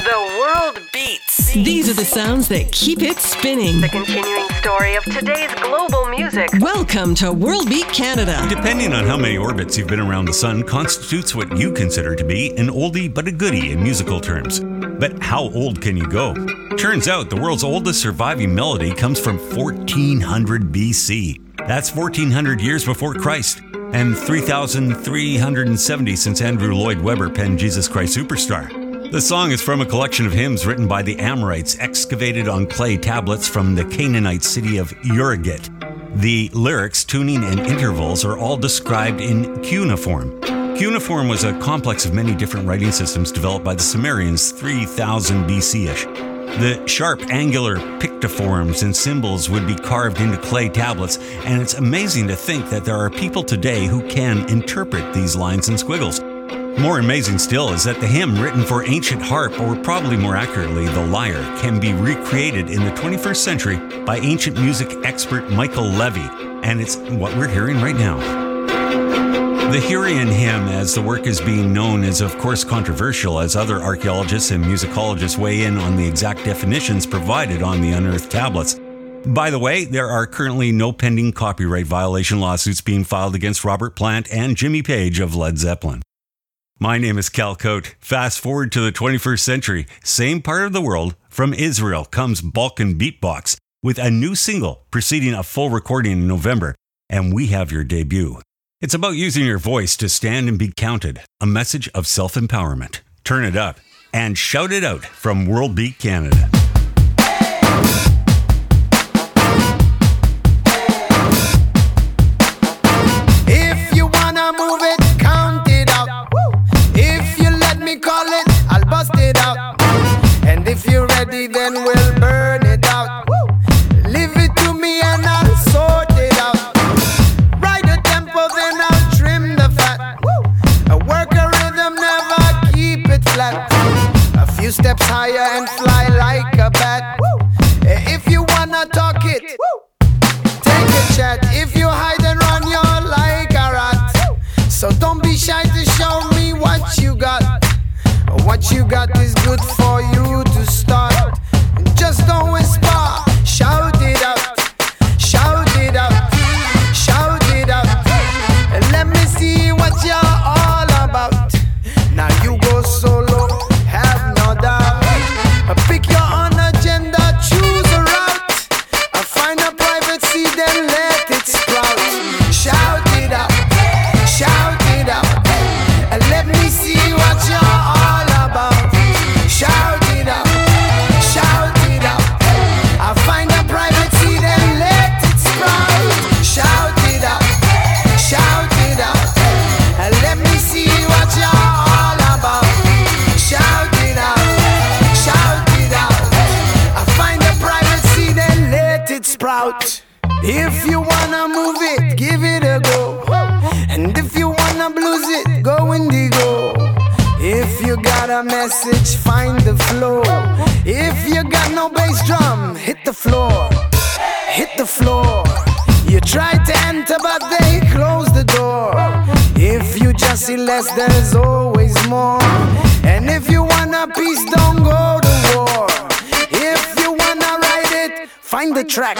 The world beats. These are the sounds that keep it spinning. The continuing story of today's global music. Welcome to World Beat Canada. Depending on how many orbits you've been around the sun constitutes what you consider to be an oldie but a goodie in musical terms. But how old can you go? Turns out the world's oldest surviving melody comes from 1400 BC. That's 1400 years before Christ, and 3,370 since Andrew Lloyd Webber penned Jesus Christ Superstar. The song is from a collection of hymns written by the Amorites excavated on clay tablets from the Canaanite city of Urugit. The lyrics, tuning, and intervals are all described in cuneiform. Cuneiform was a complex of many different writing systems developed by the Sumerians 3000 BC-ish. The sharp, angular pictoforms and symbols would be carved into clay tablets, and it's amazing to think that there are people today who can interpret these lines and squiggles. More amazing still is that the hymn written for ancient harp, or probably more accurately, the lyre, can be recreated in the 21st century by ancient music expert Michael Levy, and it's what we're hearing right now. The Hurrian hymn, as the work is being known, is of course controversial as other archaeologists and musicologists weigh in on the exact definitions provided on the unearthed tablets. By the way, there are currently no pending copyright violation lawsuits being filed against Robert Plant and Jimmy Page of Led Zeppelin. My name is Cal Cote. Fast forward to the 21st century, same part of the world, from Israel comes Balkan Beatbox with a new single preceding a full recording in November, and we have your debut. It's about using your voice to stand and be counted, a message of self-empowerment. Turn it up and shout it out from World Beat Canada. If you wanna move it, count it out. If you let me call it, I'll bust it out. And if you're ready, then we'll burn it out. Leave it to me and I'll sort it out. Then I'll trim the fat. A work a rhythm, never keep it flat. A few steps higher and fly like a bat. If you wanna talk it, take a chat. If you hide and run, you're like a rat. So don't be shy to show me what you got. What you got is good for you to start. Just don't whisper, shout it out. Shout it out. Shout it out. Let me see what you're all about. Now you go solo, have no doubt. Pick your own agenda, choose a route. Find a private seat, then let it sprout. Shout it out, shout it out. Let me see what you're all about. Shout it out, shout it out. Find a private seat and let it sprout. Shout it out, shout it out. Let me see what you're all about. Shout it out, shout it out. Find a private seat and let it sprout. If you wanna move it, give it a go. And if you wanna blues it, go indigo. If you got a message, find the flow. If you got no bass drum, hit the floor. Hit the floor. You try to enter but they close the door. If you just see less, there's always more. And if you want a peace, don't go to war. If you wanna ride it, find the track.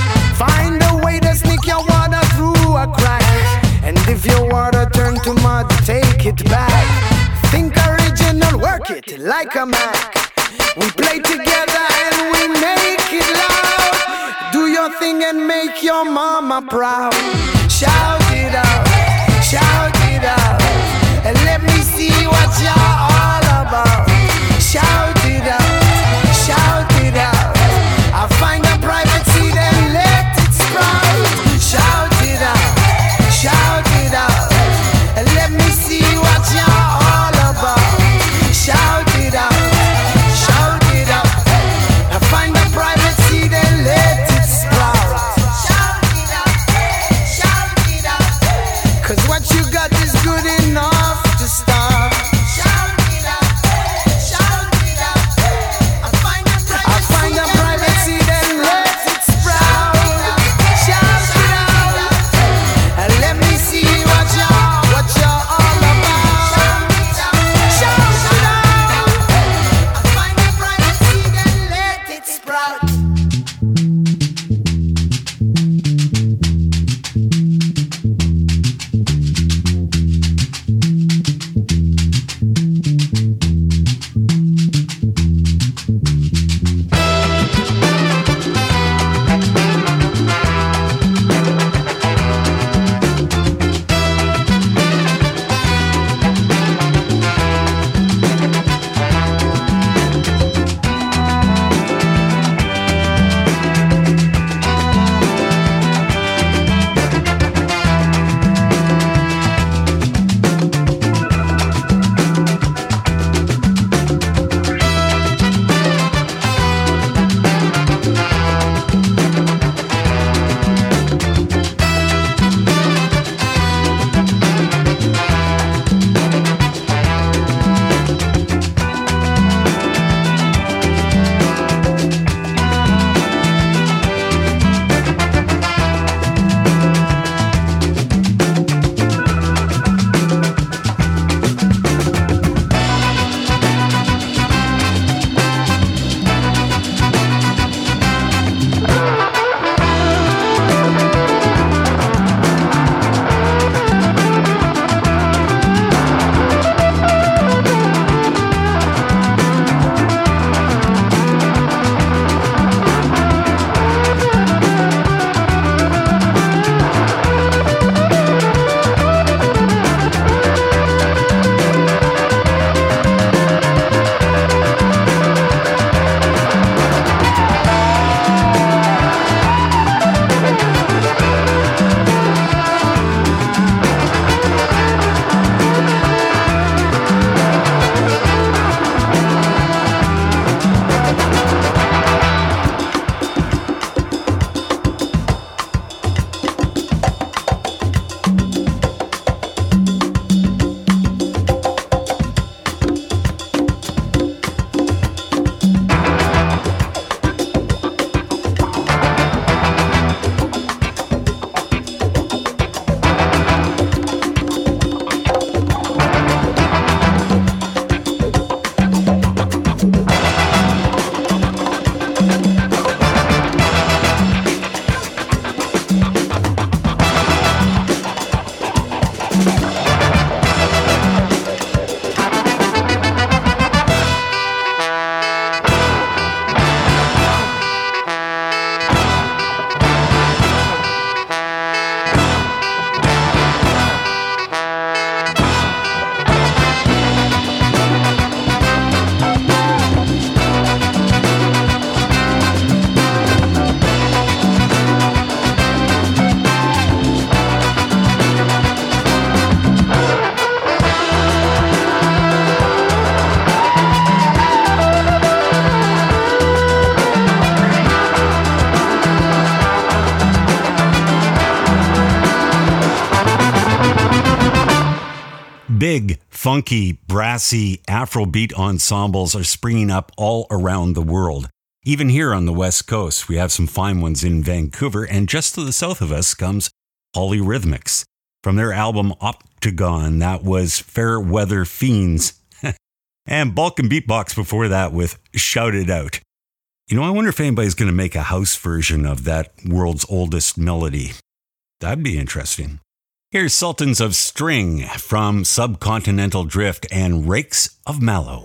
Find a way to sneak your water through a crack. And if your water turn to mud, take it back. Think original, work it like a Mac. We play together and we make it loud. Do your thing and make your mama proud. Shout it out, shout it out. And let me see what you're all about. Shout it out, shout it out. I'll find a private seat and let it sprout. Shout it out, shout it out. And let me see what you're all about. Shout it out, shout it out. I'll find a private seat and let it sprout. Shout it out, shout it out. 'Cause what you got is good enough to start. Big, funky, brassy Afrobeat ensembles are springing up all around the world. Even here on the West Coast, we have some fine ones in Vancouver, and just to the south of us comes Polyrhythmics. From their album Octagon, that was Fair Weather Fiends. And Bulk and Beatbox before that with Shout It Out. You know, I wonder if anybody's going to make a house version of that world's oldest melody. That'd be interesting. Here's Sultans of String from Subcontinental Drift and Rakes of Mallow.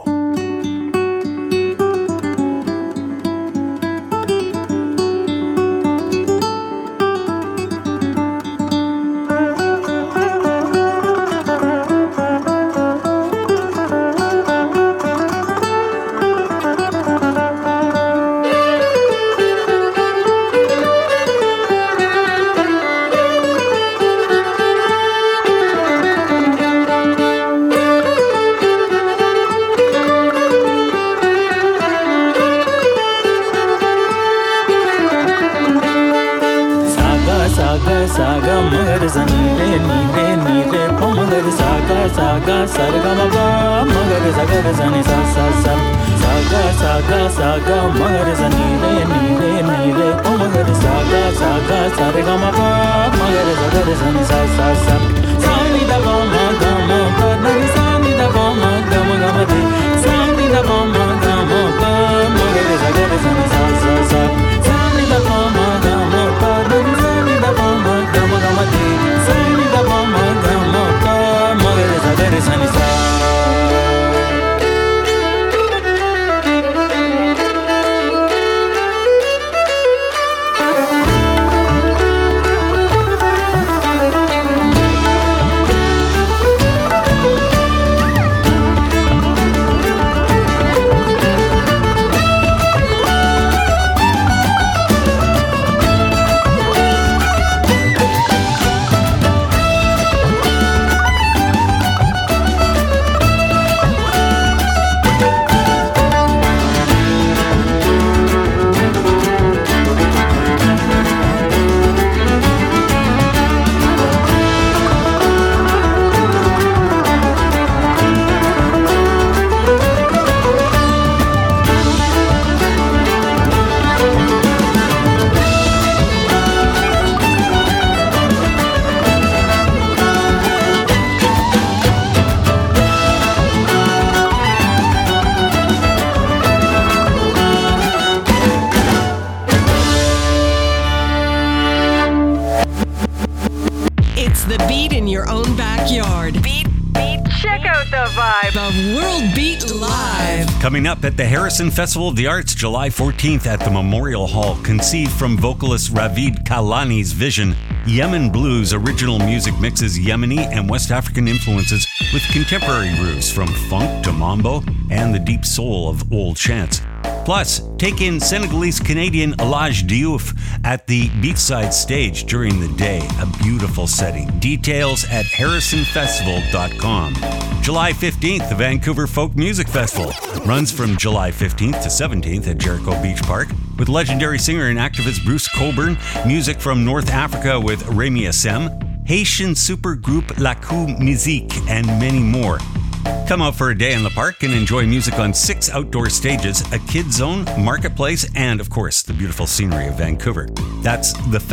The beat in your own backyard. Beat, check out the vibe. The World Beat Live. Coming up at the Harrison Festival of the Arts, July 14th at the Memorial Hall, conceived from vocalist Ravid Kalani's vision, Yemen Blues original music mixes Yemeni and West African influences with contemporary grooves from funk to mambo and the deep soul of old chants. Plus, take in Senegalese-Canadian Elhadj Diouf at the Beachside Stage during the day. A beautiful setting. Details at harrisonfestival.com. July 15th, the Vancouver Folk Music Festival runs from July 15th to 17th at Jericho Beach Park with legendary singer and activist Bruce Coburn, music from North Africa with Remy Assem, Haitian supergroup Lakou Musique, and many more. Come out for a day in the park and enjoy music on 6 outdoor stages, a kids zone, marketplace, and of course, the beautiful scenery of Vancouver. That's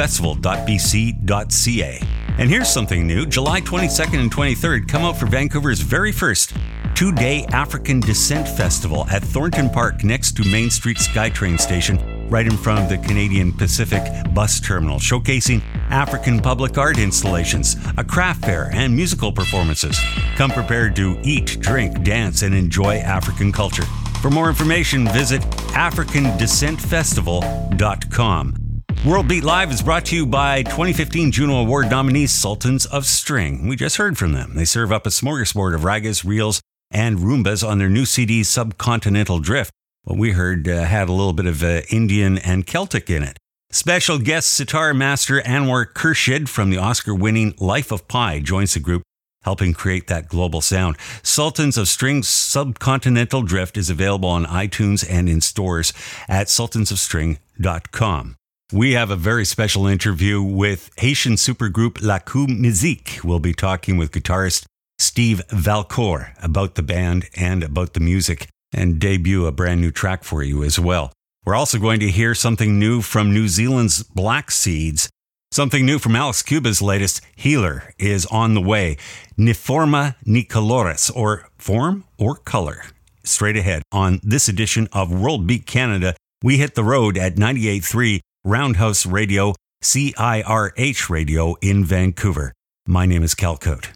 thefestival.bc.ca. And here's something new. July 22nd and 23rd, come out for Vancouver's very first 2-day African Descent Festival at Thornton Park next to Main Street SkyTrain Station, right in front of the Canadian Pacific Bus Terminal, showcasing African public art installations, a craft fair, and musical performances. Come prepared to eat, drink, dance, and enjoy African culture. For more information, visit africandescentfestival.com. World Beat Live is brought to you by 2015 Juno Award nominees Sultans of String. We just heard from them. They serve up a smorgasbord of ragas, reels, and rumbas on their new CD, Subcontinental Drift. What we heard had a little bit of Indian and Celtic in it. Special guest sitar master Anwar Khurshid from the Oscar-winning Life of Pi joins the group, helping create that global sound. Sultans of String's Subcontinental Drift is available on iTunes and in stores at sultansofstring.com. We have a very special interview with Haitian supergroup Lakou Musique. We'll be talking with guitarist Steve Valcour, about the band and about the music, and debut a brand new track for you as well. We're also going to hear something new from New Zealand's Black Seeds. Something new from Alex Cuba's latest, Healer, is on the way. Ni forma ni colores, or form or color. Straight ahead on this edition of World Beat Canada, we hit the road at 98.3 Roundhouse Radio, CIRH Radio in Vancouver. My name is Cal Cote.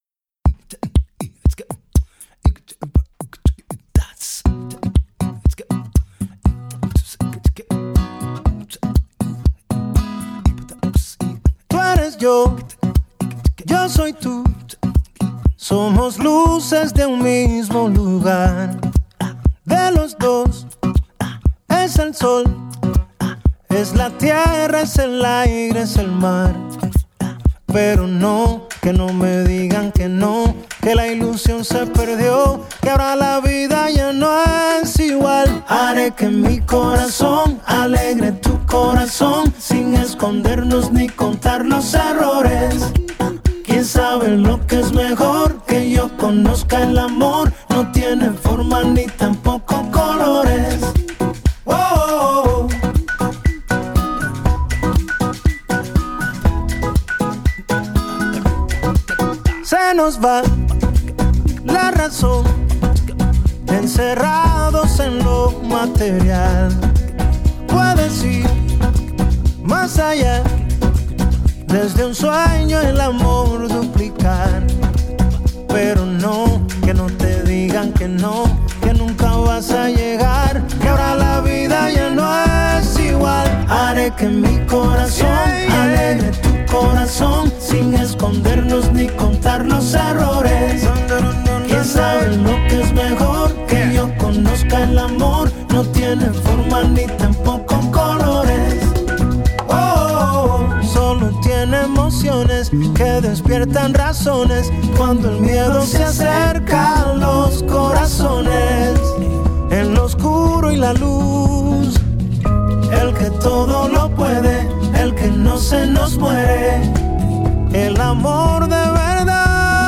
Yo soy tú, somos luces de un mismo lugar. De los dos es el sol, es la tierra, es el aire, es el mar. Pero no, que no me digan que no, que la ilusión se perdió, que ahora la vida ya no es igual. Haré que mi corazón alegre tu corazón, sin escondernos ni contar los errores. ¿Quién sabe lo que es mejor? Que yo conozca el amor, no tiene forma ni tampoco colores. Oh, se nos va la razón, encerrados en lo material. Puedes ir más allá, desde un sueño el amor duplicar. Pero no, que no te digan que no, que nunca vas a llegar, que ahora la vida ya no es igual. Haré que mi corazón alegre tu corazón, sin escondernos ni contar los errores. ¿Quién sabe lo que es mejor? Que yo conozca el amor, no tiene forma ni tampoco colores. Solo tiene emociones que despiertan razones cuando el miedo se acerca a los corazones. En lo oscuro y la luz, el que todo lo puede, el que no se nos muere, el amor de verdad.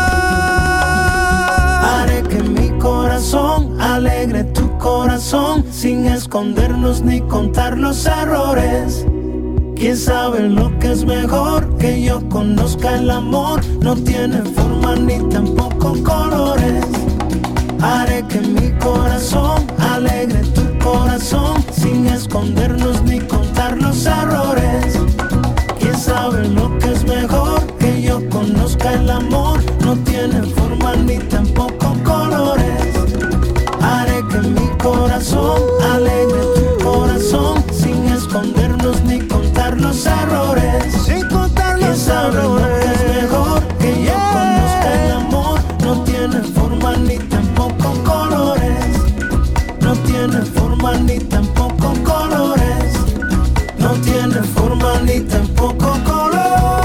Haré que mi corazón alegre tu corazón, sin escondernos ni contar los errores. ¿Quién sabe lo que es mejor? Que yo conozca el amor, no tiene forma ni tampoco colores. Haré que mi corazón alegre tu corazón, sin escondernos ni contar los errores. ¿Quién sabe lo que es mejor? Que yo conozca el amor, no tiene forma ni tampoco colores. Haré que mi corazón alegre tu corazón, sin escondernos ni contar los errores. Sin contar los errores. ¿Quién sabe lo que es mejor? Que yo conozca el amor, no tiene forma ni tampoco colores. No tiene forma ni tampoco colores. No tiene forma ni tampoco colores.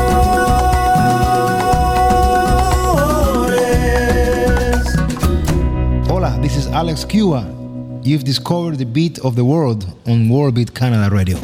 Hola, this is Alex Cuba. You've discovered the beat of the world on World Beat Canada Radio.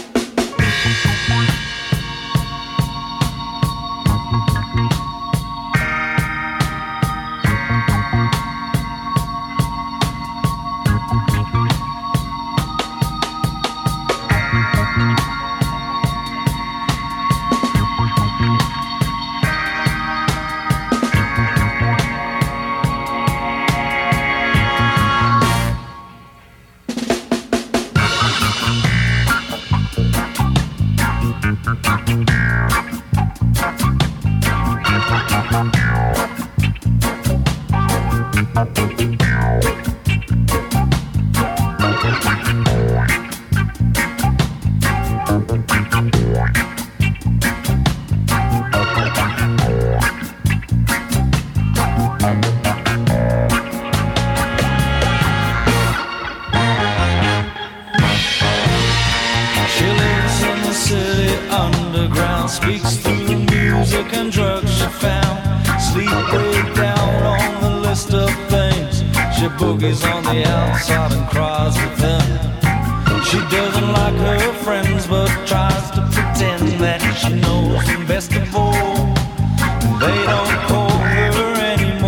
Boogies on the outside and cries within. She doesn't like her friends, but tries to pretend that she knows them best of all. They don't call her anymore.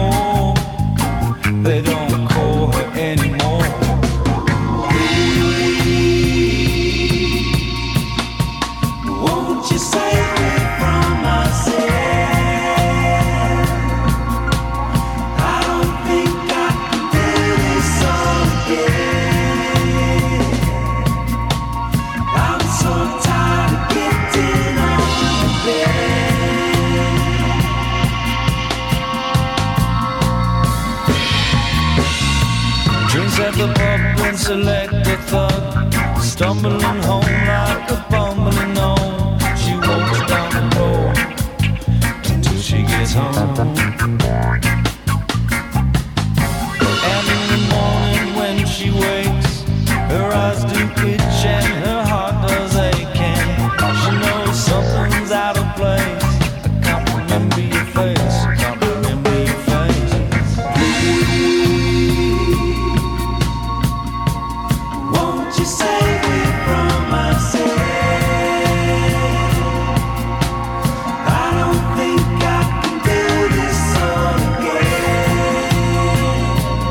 She's at the pub and select a thug, stumbling home like a bumbling gnome. She walks down the road until she gets home. And in the morning when she wakes, her eyes do itch and her heart does ache, and she knows something's out of place. I can't remember your face, I can't remember your face. Won't you save me from myself? I don't think I can do this all again.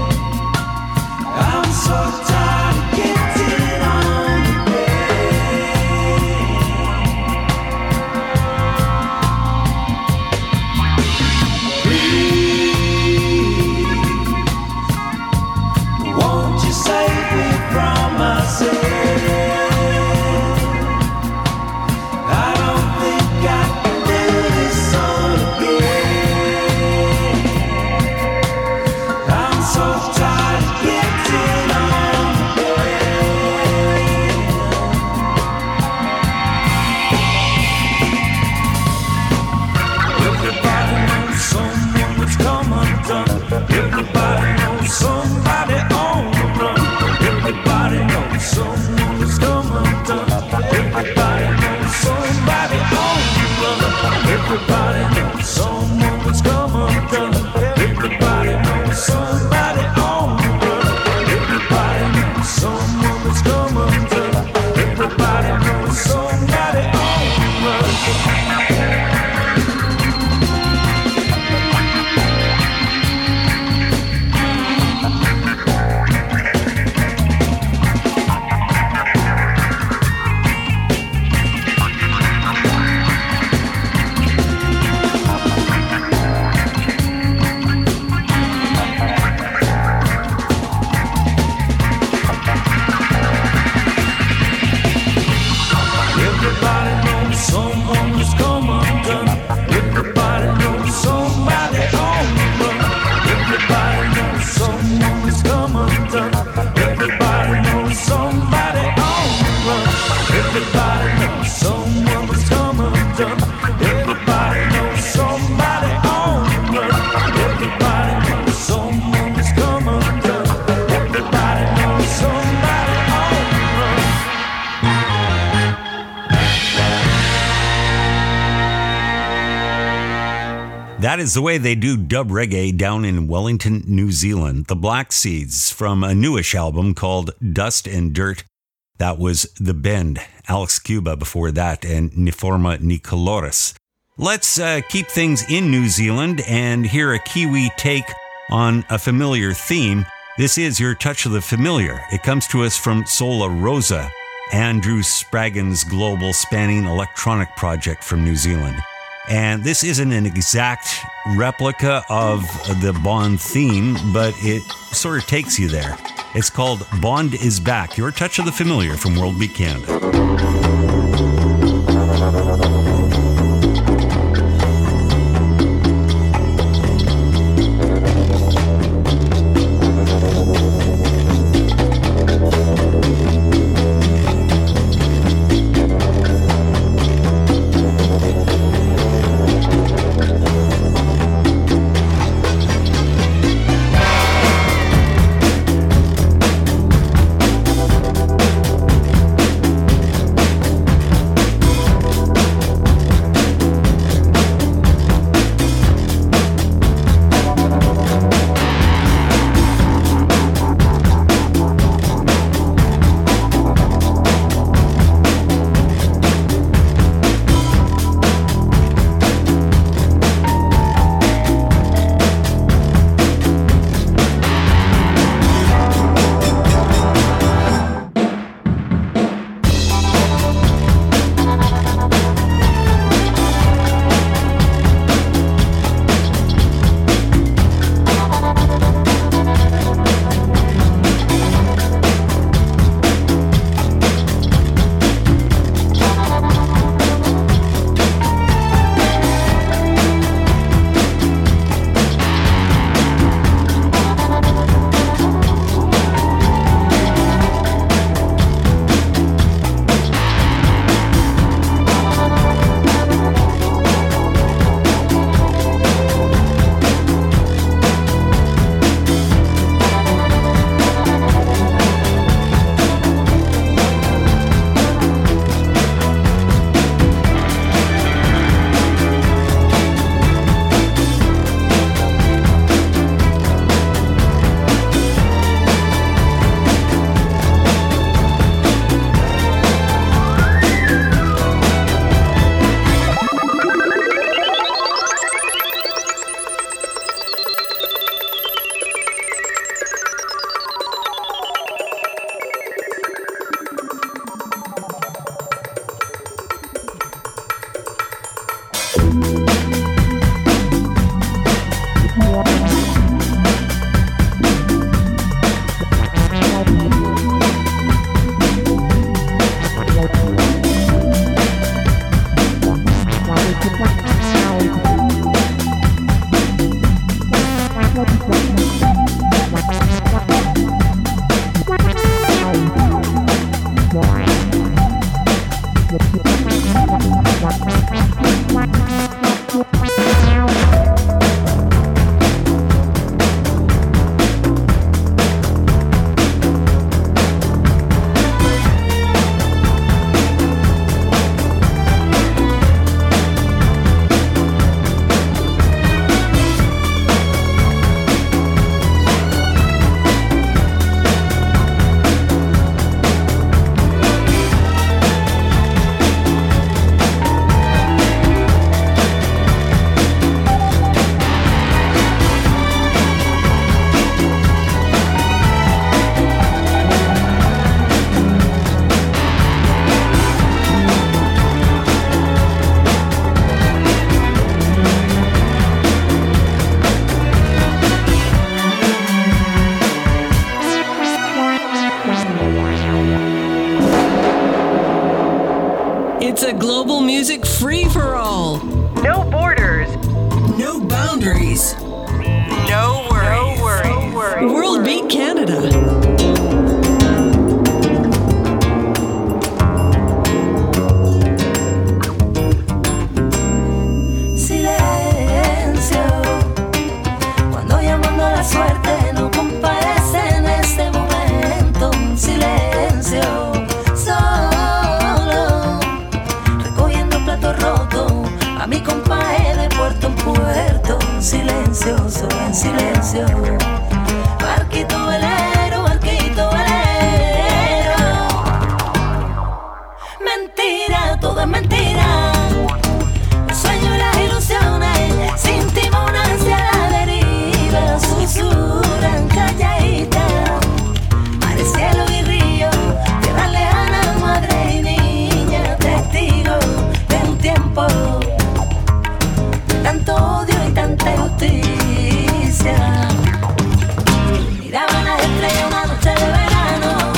I'm so tired of getting on the bed. Please, won't you save me from myself? I don't think I can do this all again. I'm so tired of getting on the bed. Everybody knows someone that's come undone. Everybody knows somebody on the run. Everybody knows someone that's come undone. Everybody knows somebody on the run. Everybody knows someone that's come undone. Everybody knows somebody on the run. Everybody knows someone that's come undone. Everybody knows somebody on the run. Everybody knows someone who's come undone. Everybody knows somebody on the run. Everybody knows someone who's come undone. Everybody knows somebody on the run. Everybody knows someone who's come undone. Everybody knows somebody on the run. Everybody knows someone who's come undone. Everybody knows somebody on the run. That is the way they do dub reggae down in Wellington, New Zealand. The Black Seeds from a newish album called Dust and Dirt. That was The Bend, Alex Cuba before that, and Niforma Nicoloris. Let's keep things in New Zealand and hear a Kiwi take on a familiar theme. This is Your Touch of the Familiar. It comes to us from Sola Rosa, Andrew Spraggins' global spanning electronic project from New Zealand. And this isn't an exact replica of the Bond theme, but it sort of takes you there. It's called Bond is Back, Your Touch of the Familiar from World Beat Canada. It's a global music free-for-all. No borders. No boundaries. No worries. No worries. World Beat Canada. La suerte no comparece en este momento. Silencio, solo recogiendo platos rotos a mi compadre de puerto en puerto. Silencio, solo en silencio. Barquito velero, barquito velero. Mentira, todo es mentira. El sueño y las ilusiones sin timón hacia la deriva. Susurran calladita, mar, cielo y río, tierra lejana, madre y niña, testigo de un tiempo de tanto odio y tanta justicia. Miraban las estrellas una noche de verano,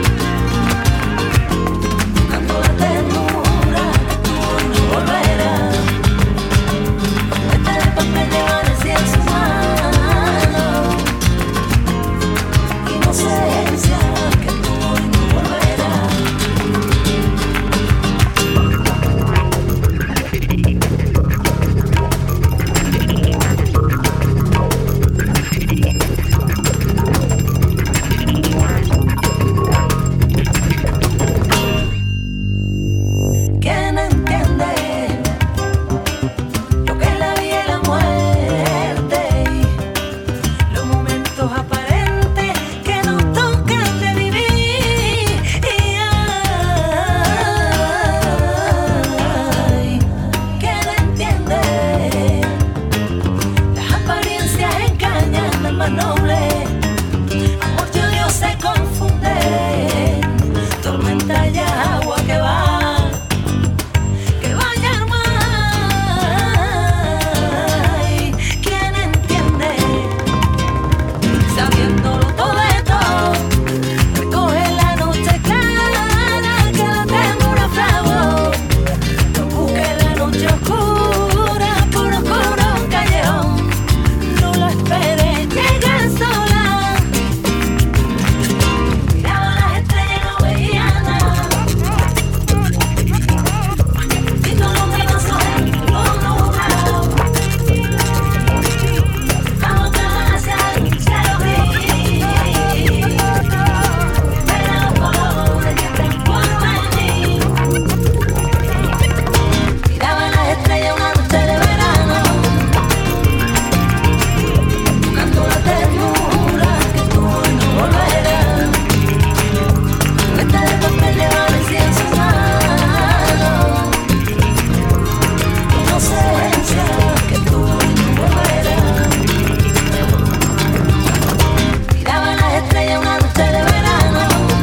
buscando la ternura que tú hoy no volverás. Este de papel de vanecía en su mano, inocencia que tú hoy no volverás. ¿Quién entiende lo que es la vida y la muerte? Los momentos aparentes que nos tocan de vivir. Ay, ¿quién entiende? Las apariencias engañan al más noble. Amor y odio se confunden. Tormenta y agua que va, que vaya al mar. ¿Quién entiende? Sabiéndolo todo esto, recoge la noche clara que la tengo naufrago. No busque la noche oscura por oscuro callejón. No la espere, llega sola. Miraba las estrellas y no veía nada. Y no luminoso en todo nublado. Vamos a hacia el cielo gris. Mira los colores que transforman en mí. Miraba las estrellas una noche de verano, buscando la ternura que tú hoy no volverás. Cuesta de papel de vanecía en su mano, inocencia que tú hoy no volverás. Miraba las estrellas una noche de verano,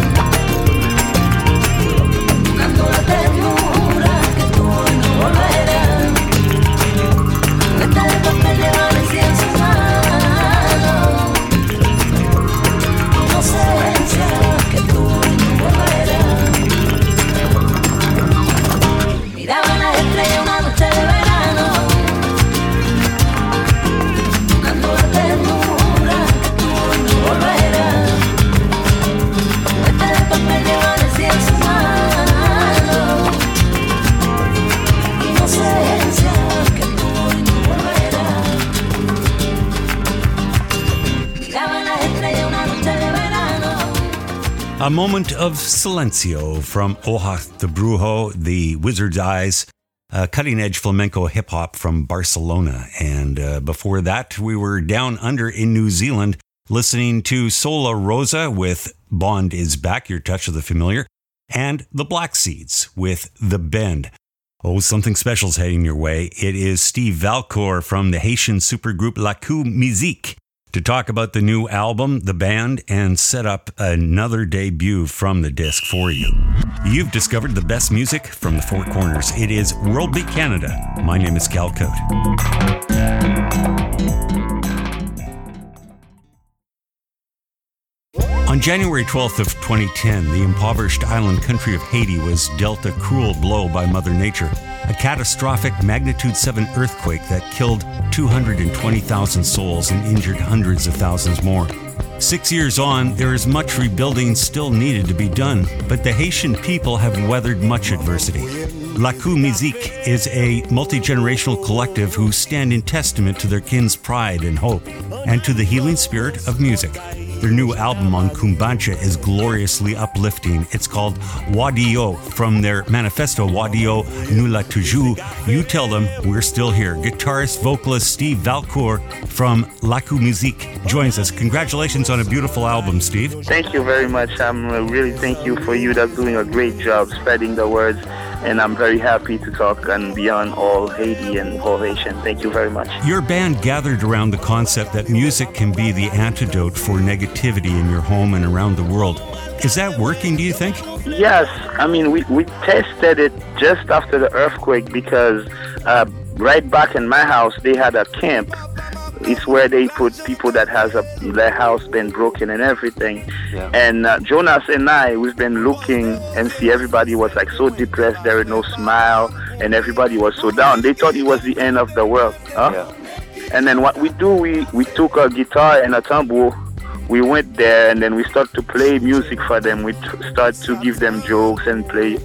buscando la ternura que tú hoy no volverás. Cuesta de papel de vanecía en su mano, inocencia que tú hoy no volverás. Miraba las estrellas una noche de verano, buscando la ternura que tú hoy no volverás. Cuesta de papel de vanecía en su mano, inocencia que tú hoy no volverás. Miraba las estrellas una noche de verano. A moment of silencio from Ohath de Brujo, the Wizard's Eyes, cutting-edge flamenco hip-hop from Barcelona. And before that, we were down under in New Zealand listening to Sola Rosa with Bond Is Back, Your Touch of the Familiar, and the Black Seeds with The Bend. Oh, something special's heading your way. It is Steve Valcour from the Haitian supergroup La Coup Musique to talk about the new album, The Band, and set up another debut from the disc for you. You've discovered the best music from the Four Corners. It is World Beat Canada. My name is Cal Cote. On On January 12th of 2010, the impoverished island country of Haiti was dealt a cruel blow by Mother Nature. A catastrophic magnitude 7 earthquake that killed 220,000 souls and injured hundreds of thousands more. 6 years on, there is much rebuilding still needed to be done, but the Haitian people have weathered much adversity. La Coup Musique is a multi-generational collective who stand in testament to their kin's pride and hope, and to the healing spirit of music. Their new album on Kumbancha is gloriously uplifting. It's called Wadio. From their manifesto, Wadio Nous la toujours, you tell them we're still here. Guitarist, vocalist Steve Valcourt from La Coup Musique joins us. Congratulations on a beautiful album, Steve. Thank you very much. I'm really thank you for you that's doing a great job spreading the words. And I'm very happy to talk and beyond all Haiti and all Haitian. Thank you very much. Your band gathered around the concept that music can be the antidote for negativity in your home and around the world. Is that working, do you think? Yes. I mean, we tested it just after the earthquake because right back in my house, they had a camp. It's where they put people that has their house been broken and everything. Yeah. And Jonas and I, we've been looking and see everybody was like so depressed. There was no smile and everybody was so down. They thought it was the end of the world. Huh? Yeah. And then what we do, we took a guitar and a tambour. We went there and then we start to play music for them. We start to give them jokes and play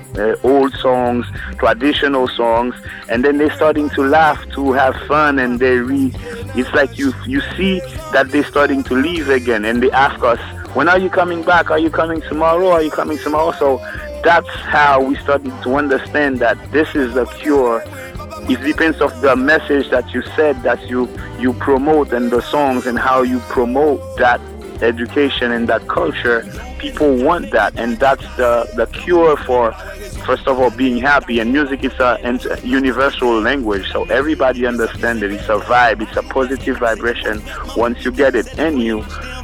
old songs, traditional songs, and then they're starting to laugh, to have fun, and it's like you see that they're starting to leave again, and they ask us, when are you coming back? Are you coming tomorrow? Are you coming tomorrow? So that's how we started to understand that this is the cure. It depends of the message that you said, that you promote, and the songs and how you promote that education and that culture. People want that, and that's the cure for, first of all, being happy. And music is a universal language, so everybody understands it. It's a vibe, it's a positive vibration. Once you get it in you,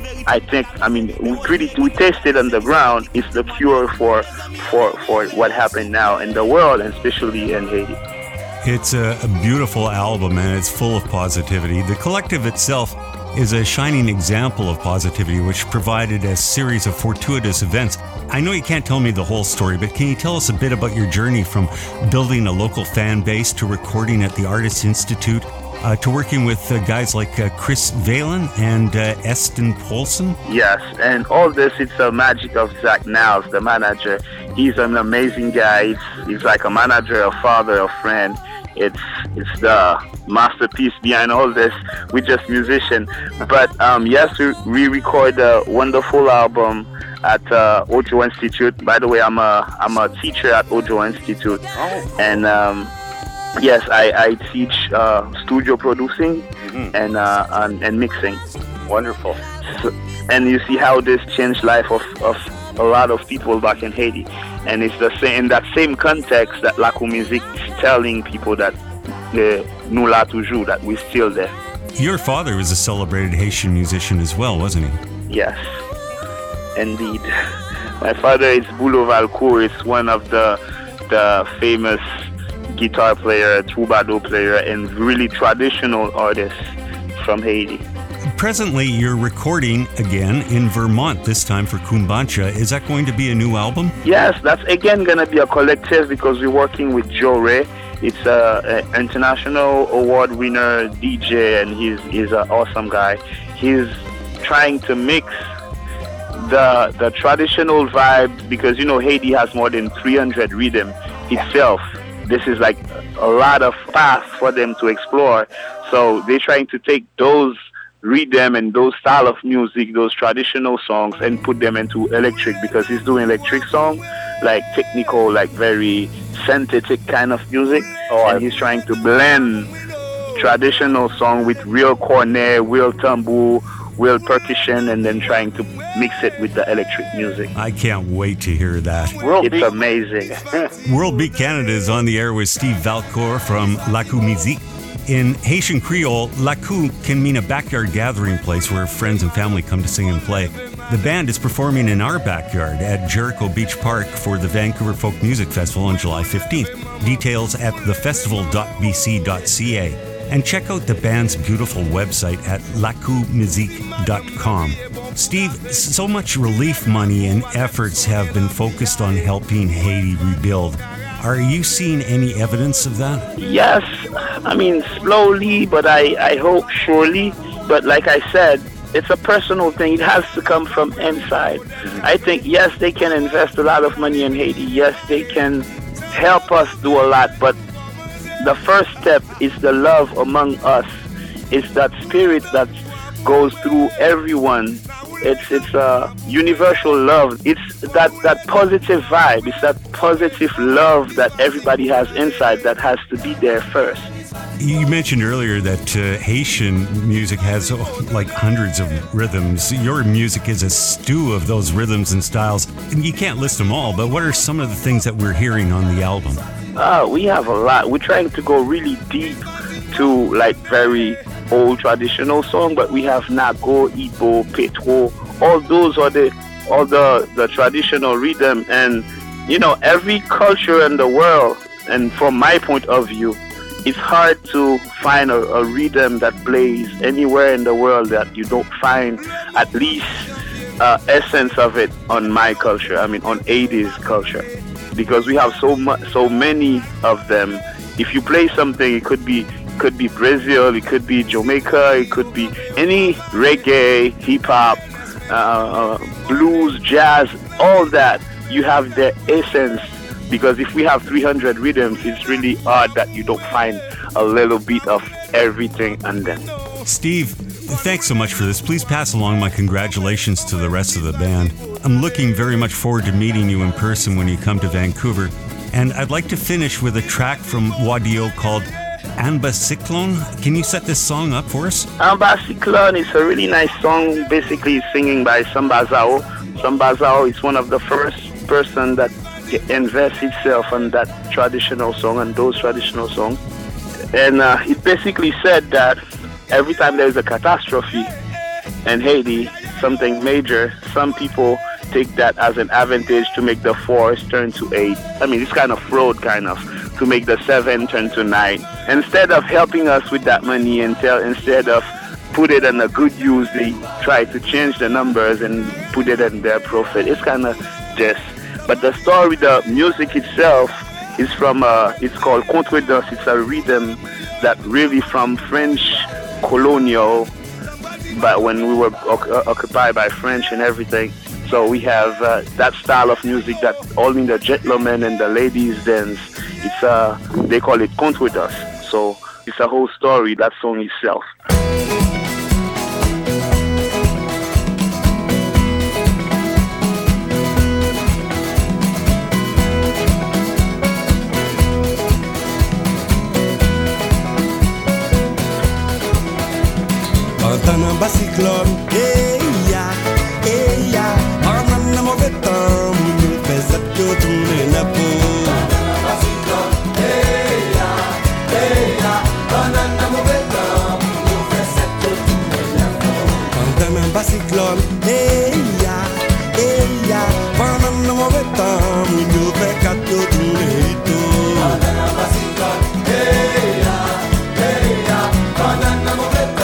we tasted on the ground. It's the cure for what happened now in the world, and especially in Haiti. It's a beautiful album, and it's full of positivity. The collective itself is a shining example of positivity, which provided a series of fortuitous events. I know you can't tell me the whole story, but can you tell us a bit about your journey from building a local fan base to recording at the Artists Institute, to working with guys like Chris Valen and Eston Paulson? Yes, and all this, it's a magic of Zach Niles, the manager. He's an amazing guy. He's like a manager, a father, a friend. It's the masterpiece behind all this. We're just musicians. But yes, we record a wonderful album at Ojo Institute. By the way, I'm a teacher at Ojo Institute. Oh. And yes, I teach studio producing and mixing. Wonderful. So, and you see how this changed life of a lot of people back in Haiti. And it's the same in that same context that La Coup Musique is telling people that nous la toujours, that we're still there. Your father was a celebrated Haitian musician as well, wasn't he? Yes, indeed. My father is Boulot Valcourt. It's one of the famous guitar player, troubadour player, and really traditional artists from Haiti. Presently, you're recording again in Vermont, this time for Kumbancha. Is that going to be a new album? Yes, that's again going to be a collective because we're working with Joe Ray. It's an international award winner DJ, and he's an awesome guy. He's trying to mix the traditional vibe because, Haiti has more than 300 rhythm itself. This is like a lot of paths for them to explore. So they're trying to take those rhythm and those style of music, those traditional songs, and put them into electric, because he's doing electric song, like technical, like very synthetic kind of music. And he's trying to blend traditional song with real cornet, real tambour, real percussion, and then trying to mix it with the electric music. I can't wait to hear that. It's amazing. World Beat Canada is on the air with Steve Valcourt from La Coup Musique. In Haitian Creole, La Coup can mean a backyard gathering place where friends and family come to sing and play. The band is performing in our backyard at Jericho Beach Park for the Vancouver Folk Music Festival on July 15th. Details at thefestival.bc.ca. and check out the band's beautiful website at lacoumusique.com. Steve, so much relief money and efforts have been focused on helping Haiti rebuild. Are you seeing any evidence of that? Yes, I mean, slowly, but I hope surely. But like I said, it's a personal thing. It has to come from inside. I think, yes, they can invest a lot of money in Haiti. Yes, they can help us do a lot. But the first step is the love among us. It's that spirit that goes through everyone. It's a universal love. It's that positive vibe. It's that positive love that everybody has inside that has to be there first. You mentioned earlier that Haitian music has like hundreds of rhythms. Your music is a stew of those rhythms and styles. And you can't list them all, but what are some of the things that we're hearing on the album? We have a lot. We're trying to go really deep to like very old traditional song, but we have Nago, Ibo, Petro. All those are the traditional rhythm, and you know, every culture in the world. And from my point of view, it's hard to find a rhythm that plays anywhere in the world that you don't find at least essence of it on my culture. I mean, on 80s culture, because we have so many of them. If you play something, it could be Brazil, it could be Jamaica, it could be any reggae, hip hop, blues, jazz, all that. You have the essence. Because if we have 300 rhythms, it's really odd that you don't find a little bit of everything on them. Steve, thanks so much for this. Please pass along my congratulations to the rest of the band. I'm looking very much forward to meeting you in person when you come to Vancouver. And I'd like to finish with a track from Wadio called Amba Cyclone. Can you set this song up for us? Amba Cyclone is a really nice song. Basically, it's singing by Samba Zao. Samba Zao is one of the first person that invest itself on that traditional song and those traditional songs. And it basically said that every time there's a catastrophe in Haiti, something major, some people take that as an advantage to make the 4s turn to 8. I mean, it's kind of fraud, to make the 7 turn to 9. Instead of helping us with that money, instead of put it in a good use, they try to change the numbers and put it in their profit. It's kind of just... But the story, the music itself, is from, it's called Contredanse. It's a rhythm that really from French colonial, but when we were occupied by French and everything. So we have that style of music that only the gentlemen and the ladies dance. It's they call it Contredanse. So it's a whole story, that song itself. Amba Cyclone, hey ya, Arman na mauvais temps, nous faisons tout tourner la peau. Amba Cyclone, hey ya, Arman na mauvais temps, nous faisons tout tourner la peau. Amba Cyclone, hey ya, Arman na mauvais temps, nous faisons tout tourner la peau. Amba Cyclone, hey ya, Arman na mauvais temps.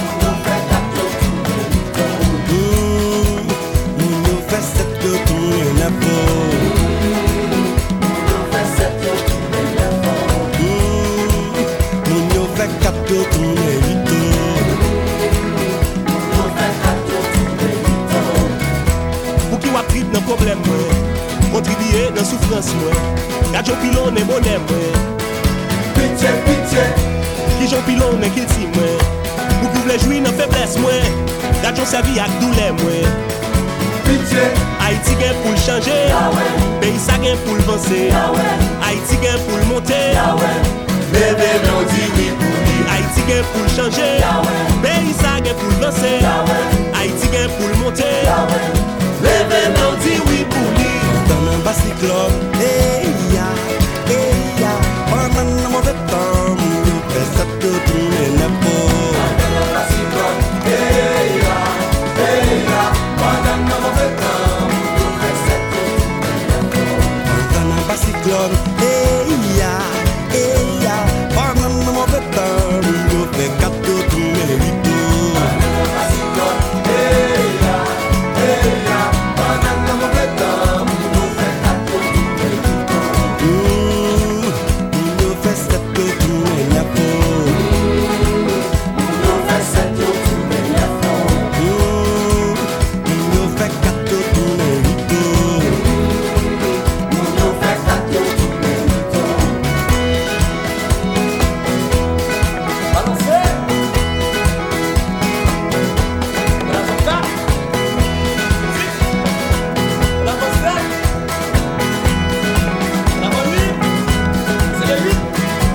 Pour qui wap trip nan problème moi, contribuer dans souffrance moi, gade yon pilon ne bonheur moi. Pitié, qui yon pilon ne qu'il si moi, pour qui vle jouir nan faiblesse moi, gade yon servi ak douleur moi. Pitié, Haïti gen pou l'changer, pays sa gen pou l'vancer, Haïti gen pou l'monter, leve men on dit oui pour lui. Haïti gen pou l'changer, pays sa gen pou l'vancer, Haïti gen pou l'monter, leve men on dit oui pour lui. Dans un bas cyclone, hey ya, Arman na mauvais temps, nous faisons tout tourner la peau. Dans un bas cyclone, hey ya, Arman na mauvais temps, nous faisons tout tourner la peau. Dans un bas cyclone, hey ya, Arman na mauvais temps, tournerito. Moun yo fè kat yo tournerito. Balancez. La boca. La boca. La bonne. C'est le 8.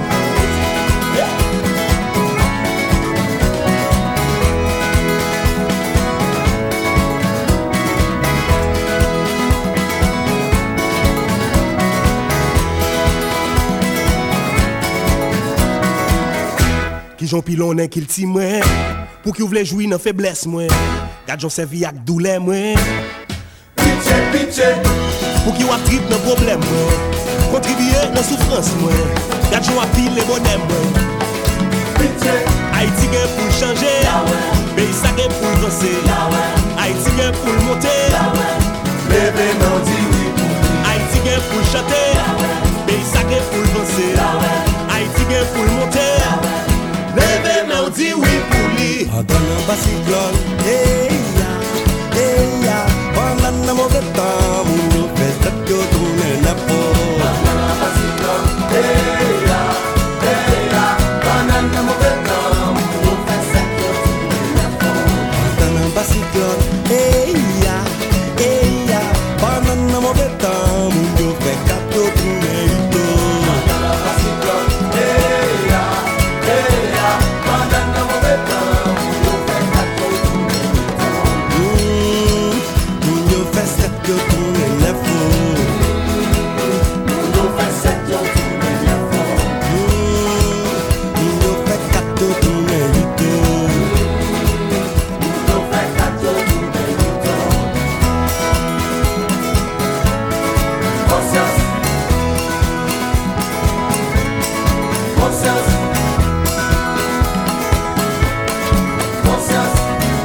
Ki jon pilonè kil ti mwen, pou ki ou vle joui nan febles mwen, gad jon servi ak doulè mwen. Pitche, pitche, pou ki ou ap trip nan problem mwen, kontribye nan soufrans mwen, gad jon ap pil le bonè mwen. Pitche, Haïti gen pou l'chanje, pays sa gen pou l'vanse, Haïti gen pou l'monte, leve nan di oui pou li. Haïti gen pou l'chante, pays sa gen pou l'vanse, Haïti gen pou l'monte, leve nan di oui pou li. Adan nan basiklon, hey ya, pandan nan mouve tan, moun yo fè kat yo tourne na po. Adan nan basiklon, hey ya, pandan nan mouve tan, moun yo fè kat yo tourne na po. Adan nan basiklon, hey ya, pandan nan mouve tan, moun yo fè kat yo tourne ito. Adan nan basiklon, hey ya, pandan nan mouve tan, moun yo fè kat yo tourne ito. Moun yo fè set yo tourne na po. Moun yo fè set yo tourne na po. Moun yo fè kat yo tourne ito. Moun yo fè kat yo tourne ito. Conscience. Conscience. Conscience.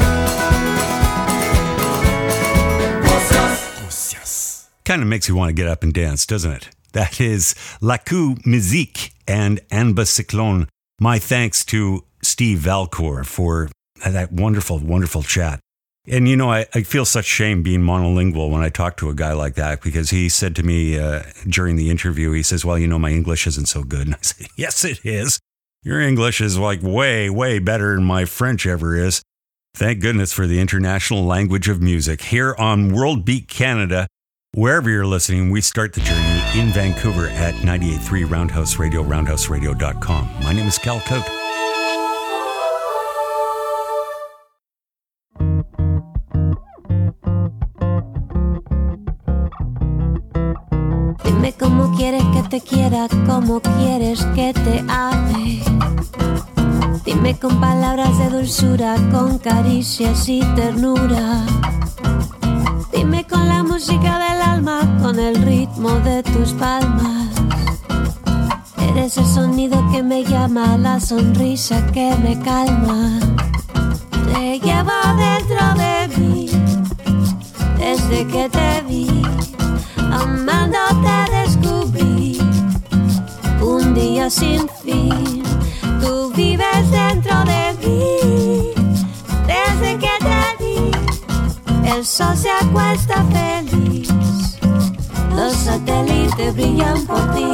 Conscience. Kind of makes you want to get up and dance, doesn't it? That is Lakou Musique and Anba Cyclone. My thanks to Steve Valcour for that wonderful, wonderful chat. And, you know, I feel such shame being monolingual when I talk to a guy like that, because he said to me during the interview, he says, well, you know, my English isn't so good. And I said, yes, it is. Your English is like way, way better than my French ever is. Thank goodness for the international language of music. Here on World Beat Canada, wherever you're listening, we start the journey in Vancouver at 98.3 Roundhouse Radio, roundhouseradio.com. My name is Cal Cook. Dime cómo quieres que te quiera, cómo quieres que te ame. Dime con palabras de dulzura, con caricias y ternura. Dime con la música del alma, con el ritmo de tus palmas. Eres el sonido que me llama, la sonrisa que me calma. Te llevo dentro de mí, desde que te vi. Amándote descubrí un día sin fin. Tú vives dentro de mí, desde que te vi. El sol se acuesta feliz, los satélites brillan por ti.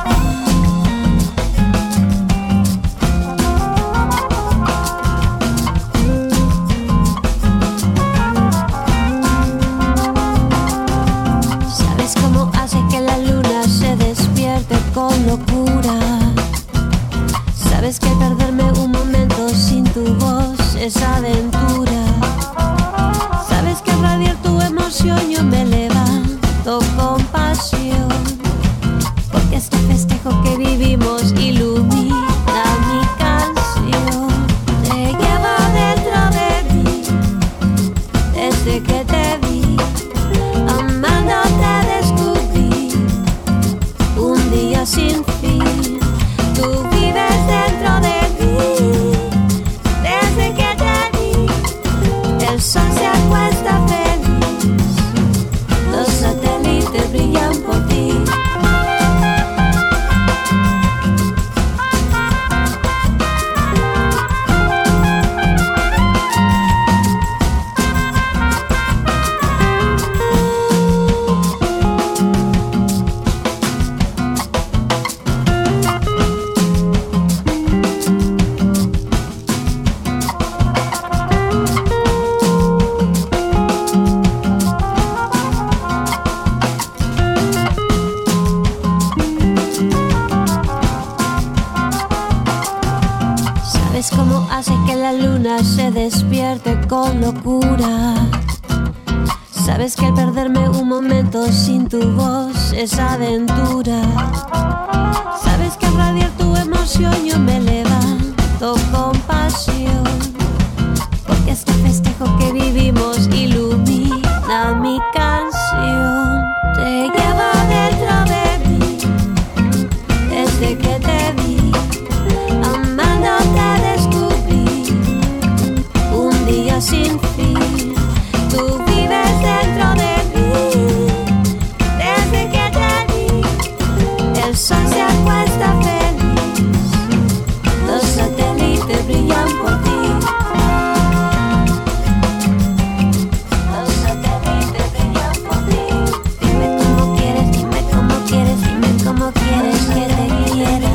Con locura, sabes que perderme un momento sin tu voz es aventura. Sabes que al radiar tu emoción yo me levanto con pasión, porque este festejo que vivimos ilumina mi canción. Te llevo dentro de mí, desde que te vi. Amándote descubrí un día sin fin. Tú vives dentro de mí, desde que te vi. El sol se acuesta feliz, los satélites me despierte con locura. Sabes que al perderme un momento sin tu voz es aventura. Sabes que al radiar tu emoción yo me levanto con pasión, porque este festejo que vivimos ilumina mi canción. Te llevo dentro de mí desde que te vi, amándote descubrí un día sin fin. Tú vives dentro de mí desde que te vi. El sol se acuesta feliz, los satélites brillan por ti. Los satélites brillan por ti. Dime cómo quieres, dime cómo quieres, dime cómo quieres que te quiera.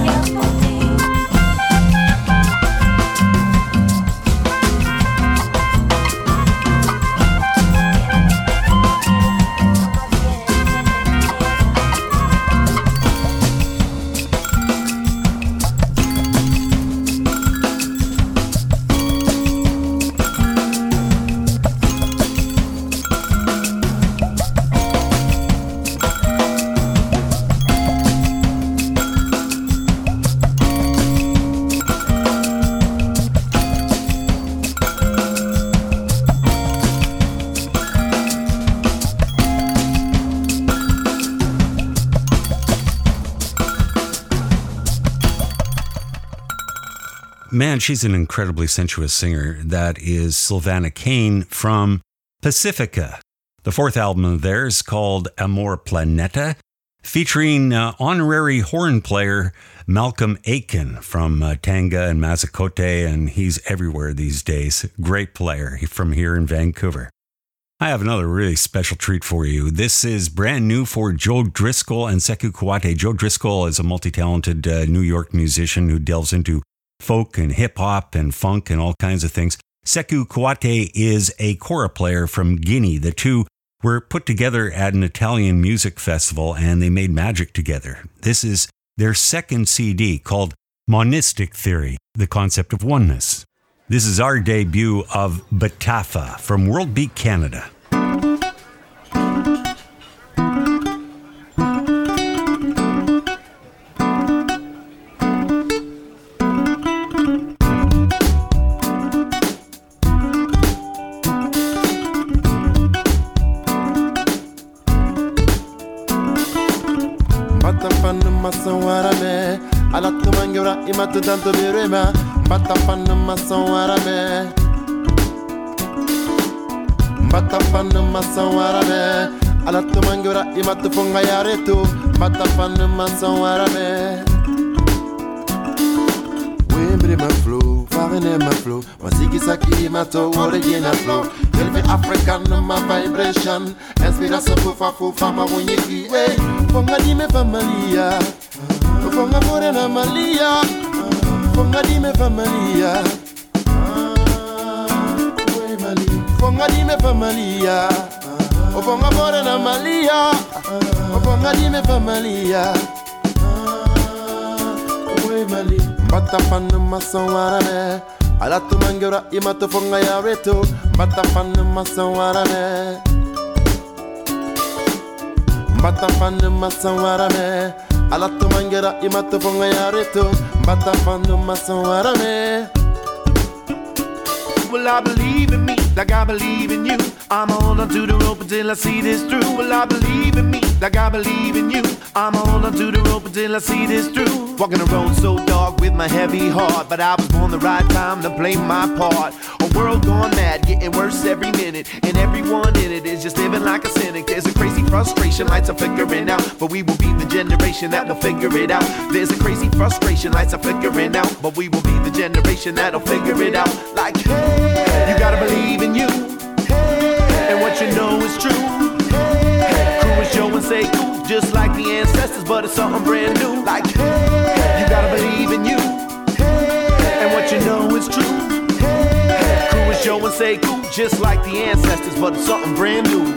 Man, she's an incredibly sensuous singer. That is Sylvana Kane from Pacifica. The fourth album of theirs called Amor Planeta, featuring honorary horn player Malcolm Aiken from Tanga and Mazacote, and he's everywhere these days. Great player from here in Vancouver. I have another really special treat for you. This is brand new for Joe Driscoll and Sekou Kouate. Joe Driscoll is a multi-talented New York musician who delves into folk and hip-hop and funk and all kinds of things. Sekou Kouate is a kora player from Guinea. The two were put together at an Italian music festival and they made magic together. This is their second CD called Monistic Theory, the concept of oneness. This is our debut of Batafa from World Beat Canada. Imatu tanto birema, bata panna masawarame. Bata panna masawarame. Alatu mangura imatu funga yaretu, bata panna masawarame. Wimbre ma flow, farine ma flow, wasiki saki mato original flow. Elvi African ma vibration, inspiration fufa ma wunyiki. Hey, funga di me familia. Fonga morena Malia, fonga di me familia. Fonga di me familia. O fonga morena Malia, o fonga di me familia. Bata panna masawarame, alatu mangura imatu fonga yaretu. Bata panna masawarame, bata panna masawarame. Alatu mangera imatu fonga yaretu, bata panna masawarame. Well, I believe in me like I believe in you. I'm hold on to the rope until I see this through. Well, I believe in me like I believe in you. I'm hold on to the rope until I see this through. Walking the road so dark with my heavy heart, but I was born the right time to play my part. A world gone mad, getting worse every minute, and everyone in it is just living like a cynic. There's a crazy frustration, lights are flickering out, but we will be the generation that will figure it out. There's a crazy frustration, lights are flickering out, but we will be the generation that'll figure it out. Like, hey, you gotta believe in you, hey, and what you know is true. Hey, Crew is Joe and Sekou, just like the ancestors, but it's something brand new. Like, hey, you gotta believe in you, hey, and what you know is true. Hey, Crew is Joe and Sekou, just like the ancestors, but it's something brand new.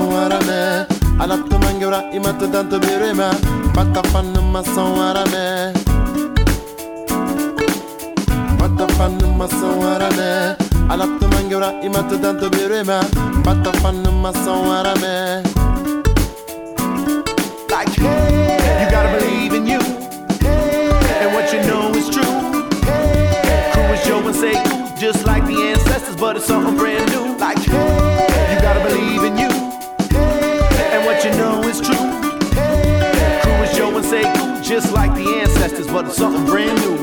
warame. Alapto mangura imato tanto birema. Bata fanno mason warame. Bata fanno mason warame. Alapto mangura imato tanto birema. Bata fanno mason warame. Like, hey, you gotta believe in you, hey, and what you know is true. Hey, Crew is Joe and Sekou, just like the ancestors, but it's something brand new. Like, hey, you gotta believe in you, hey, and what you know is true. Hey, Crew is Joe and Sekou, just like the ancestors, but it's something brand new.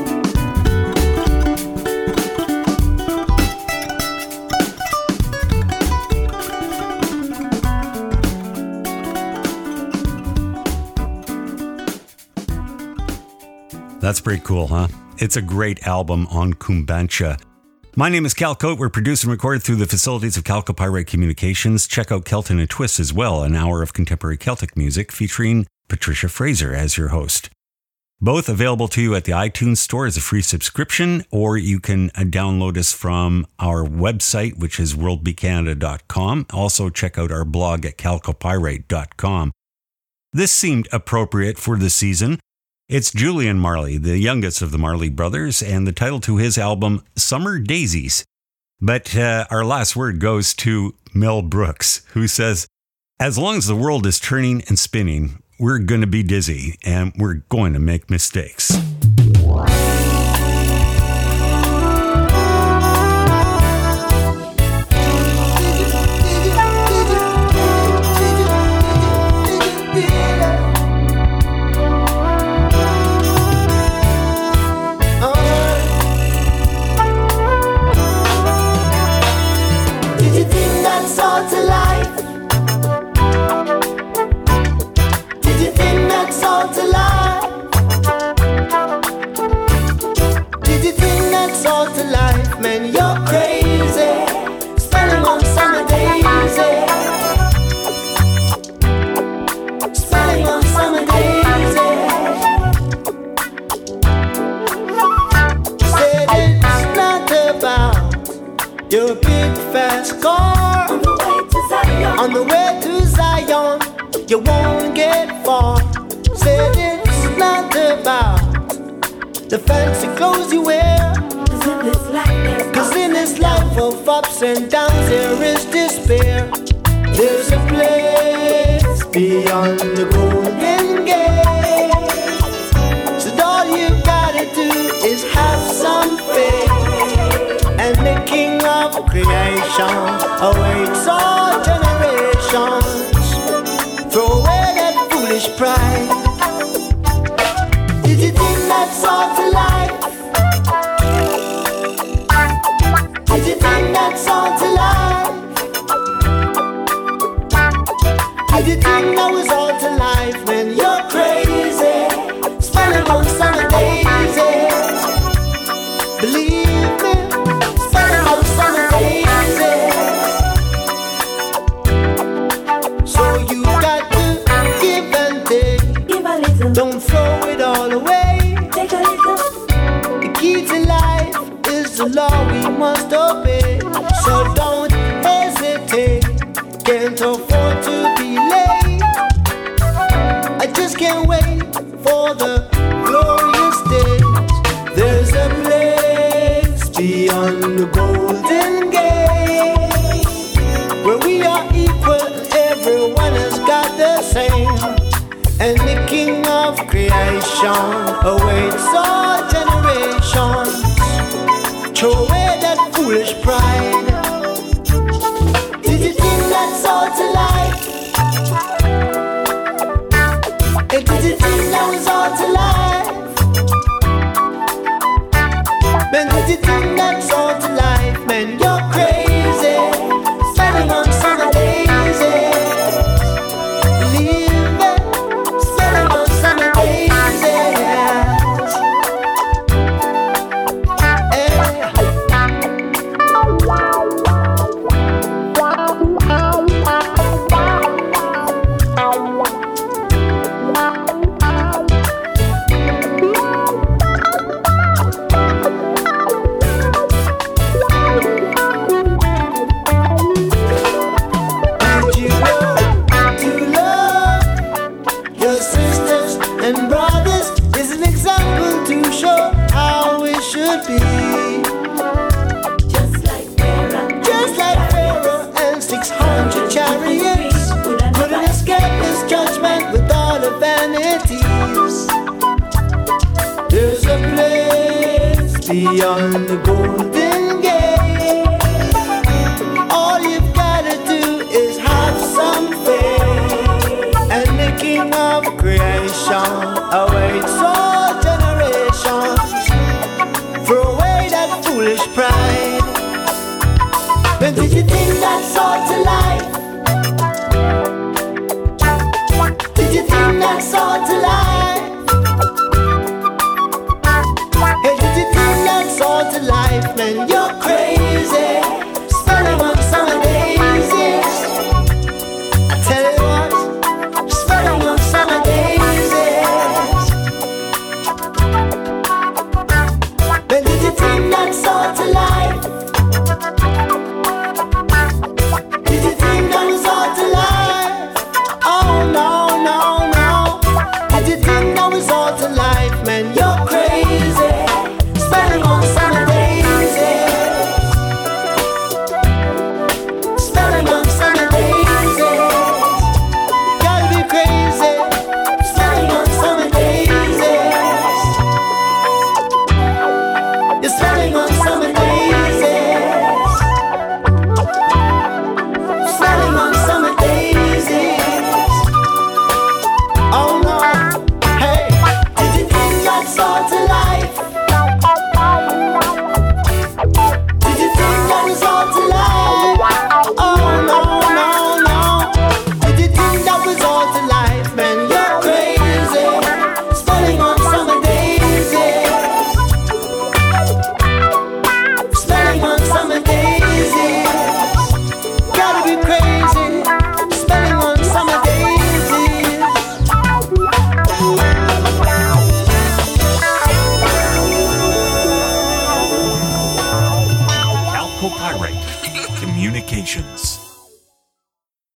That's pretty cool, huh? It's a great album on Kumbancha. My name is Cal Cote. We're produced and recorded through the facilities of Calcopyrite Communications. Check out Kelton and Twist as well, an hour of contemporary Celtic music featuring Patricia Fraser as your host. Both available to you at the iTunes Store as a free subscription, or you can download us from our website, which is worldbeatcanada.com. Also, check out our blog at calcopyrite.com. This seemed appropriate for the season. It's Julian Marley, the youngest of the Marley brothers, and the title to his album, Summer Daisies. But our last word goes to Mel Brooks, who says, as long as the world is turning and spinning, we're going to be dizzy, and we're going to make mistakes. Your big fast car on the way to Zion, you won't get far. Said it's not about the fancy clothes you wear, cause in this life of ups and downs there is despair. There's a place beyond the Golden Gate, so all you gotta do is have some faith, and the King of creation awaits all generations. Throw away that foolish pride. Did you think that's all to life? Did you think that's all to life? Did you think that was all to life when you're crazy? Spending on summer daisies. Believe me, spending on summer daisies. So you got to give and take. Give a little. Don't throw it all away. Take a little. The key to life is the law we must obey. So don't hesitate. Can't afford to be late. I just can't wait for the glorious days. There's a place beyond the Golden Gate where we are equal, everyone has got the same, and the King of creation awaits all generations. Throw away that foolish pride. Did you think that's all to life? And did you think that was all to life? Man, did you think that's all to life? Man, you're crazy. Spending on summer daisies. Believe it. Spending on summer daisies. beyond the Golden Gate. All you've gotta do is have some faith, and the King of creation awaits all generations. Throw away that foolish pride. When did you think that's all to life? Did you think that's all to life? Hey, did you think that's all to life, man? You're crazy.